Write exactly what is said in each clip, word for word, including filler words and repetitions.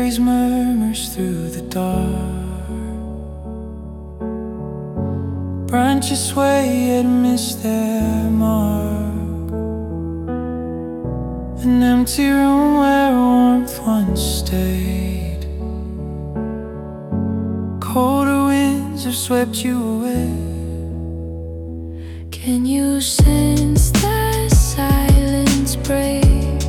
breeze murmurs through the dark. Branches sway and miss their mark. An empty room where warmth once stayed. Colder winds have swept you away. Can you sense the silence break?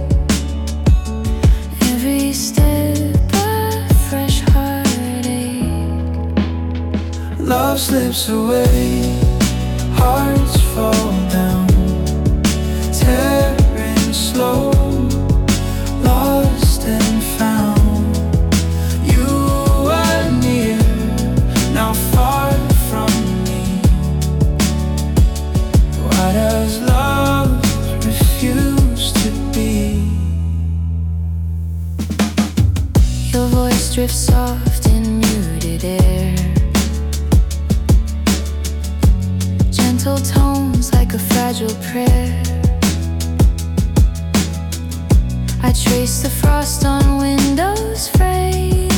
Every step a fresh heartache. Love slips away, hearts fall down, tearing slow, lost and found. You are near, now far from me. Why does love refuse to be? Your voice drifts soft in muted air. Gentle tones like a fragile prayer. I trace the frost on windows frame.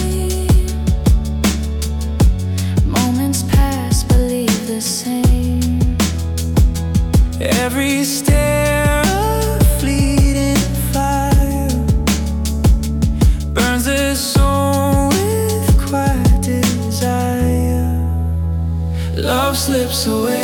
Moments pass but leave the same. Every stare a fleeting fire burns the soul with quiet desire. Love slips away,